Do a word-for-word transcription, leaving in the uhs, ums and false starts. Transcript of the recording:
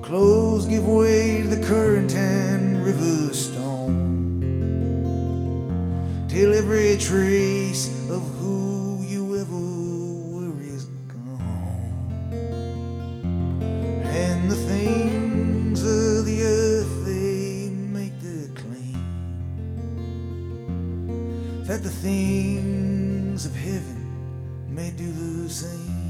Clothes give way to the current and river stone, till every trace of who you ever were is gone. And the things of the earth, they make the claim that the things of heaven may do the same.